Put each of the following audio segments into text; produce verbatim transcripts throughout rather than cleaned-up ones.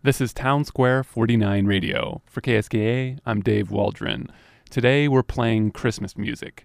This is Town Square forty-nine Radio. For K S K A, I'm Dave Waldron. Today we're playing Christmas music.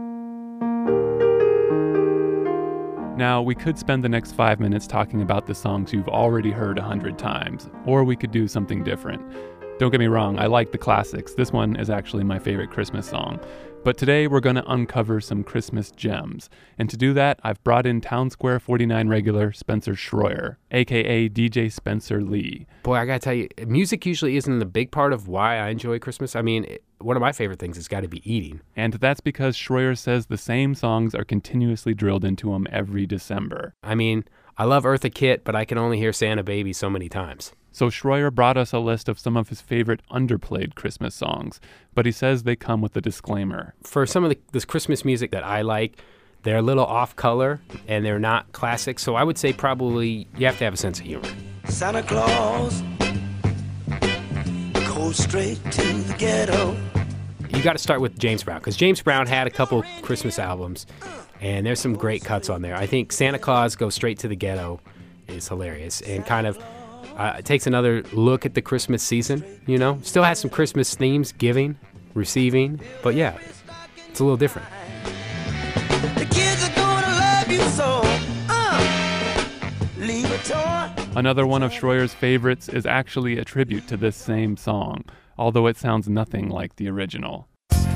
Now, we could spend the next five minutes talking about the songs you've already heard a hundred times, or we could do something different. Don't get me wrong, I like the classics. This one is actually my favorite Christmas song. But today we're going to uncover some Christmas gems. And to do that, I've brought in Town Square forty-nine regular Spencer Schroyer, aka D J Spencer Lee. Boy, I gotta tell you, music usually isn't a big part of why I enjoy Christmas. I mean, one of my favorite things has got to be eating. And that's because Schroyer says the same songs are continuously drilled into him every December. I mean, I love Eartha Kitt, but I can only hear Santa Baby so many times. So Schroyer brought us a list of some of his favorite underplayed Christmas songs, but he says they come with a disclaimer. For some of the, this Christmas music that I like, they're a little off color and they're not classic, so I would say probably you have to have a sense of humor. Santa Claus goes straight to the ghetto. You got to start with James Brown, because James Brown had a couple Christmas albums, and there's some great cuts on there. I think Santa Claus Goes Straight to the Ghetto is hilarious and kind of uh, it takes another look at the Christmas season, you know? Still has some Christmas themes, giving, receiving, but yeah, it's a little different. The kids are gonna love you so, uh, leave a toy. Another one of Schroyer's favorites is actually a tribute to this same song, although it sounds nothing like the original.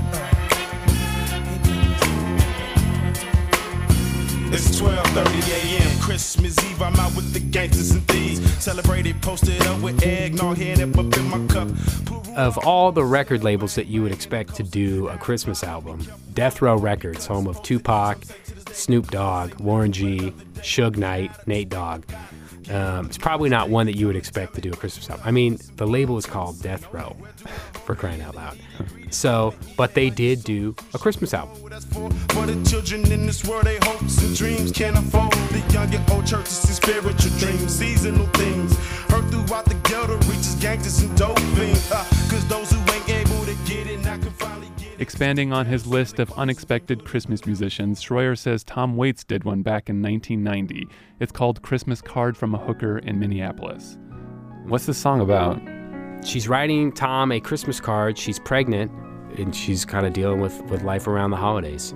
It's twelve thirty a.m. Christmas Eve. I'm out with the gangsters and thieves. Celebrated, posted up with eggnog, head up, up in my cup. Of all the record labels that you would expect to do a Christmas album, Death Row Records, home of Tupac, Snoop Dogg, Warren G, Suge Knight, Nate Dogg, um, it's probably not one that you would expect to do a Christmas album. I mean, the label is called Death Row, for crying out loud. So, but they did do a Christmas album. For the children in this world, they hopes and dreams can't afford. The young and old churches and spiritual dreams, seasonal things. Heard throughout the ghetto reaches gangsters and dope fiends. Uh, Cause those who ain't able to get it, now can finally get it. Expanding on his list of unexpected Christmas musicians, Schroyer says Tom Waits did one back in nineteen ninety. It's called Christmas Card from a Hooker in Minneapolis. What's this song about? She's writing Tom a Christmas card. She's pregnant, and she's kind of dealing with, with life around the holidays.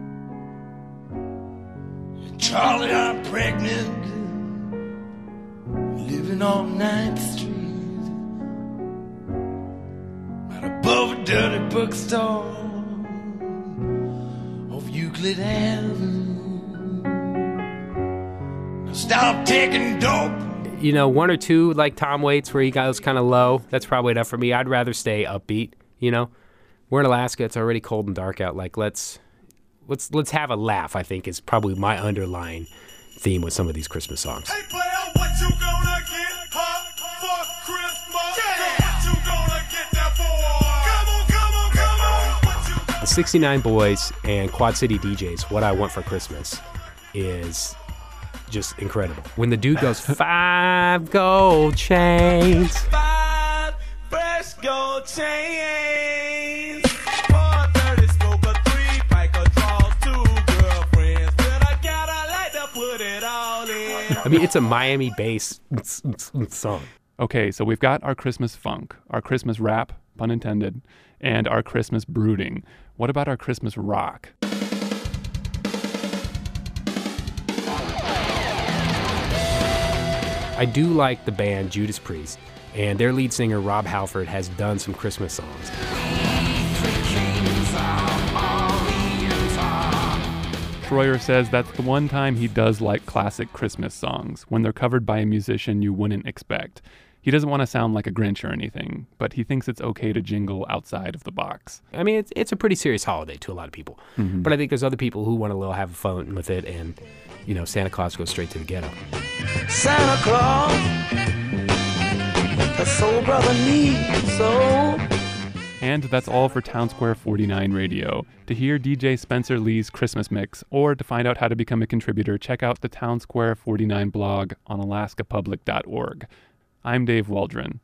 Charlie, I'm pregnant, living on ninth Street, right above a dirty bookstore off Euclid Avenue. Now stop taking dope. You know, one or two like Tom Waits where he goes kind of low, that's probably enough for me. I'd rather stay upbeat, you know. We're in Alaska, it's already cold and dark out. Like, let's let's let's have a laugh, I think, is probably my underlying theme with some of these Christmas songs. Hey, player, what you gonna get huh, for Christmas? Yeah. What you gonna get that for? Come on, come on, come on. What you The sixty-nine Boys and Quad City D Js, What I Want for Christmas, is just incredible. When the dude goes, five gold chains. Five fresh gold chains. Four thirty smoker, three piker draws, two girlfriends. But I gotta like to put it all in. I mean, it's a Miami bass song. Okay, so we've got our Christmas funk, our Christmas rap, pun intended, and our Christmas brooding. What about our Christmas rock? I do like the band Judas Priest, and their lead singer Rob Halford has done some Christmas songs. Schroyer says that's the one time he does like classic Christmas songs, when they're covered by a musician you wouldn't expect. He doesn't want to sound like a Grinch or anything, but he thinks it's okay to jingle outside of the box. I mean, it's it's a pretty serious holiday to a lot of people, Mm-hmm. but I think there's other people who want to little have fun with it, and, you know, Santa Claus Goes Straight to the Ghetto. Santa Claus, a soul brother needs so. And that's all for Town Square forty-nine Radio. To hear D J Spencer Lee's Christmas mix, or to find out how to become a contributor, check out the Town Square forty-nine blog on alaska public dot org. I'm Dave Waldron.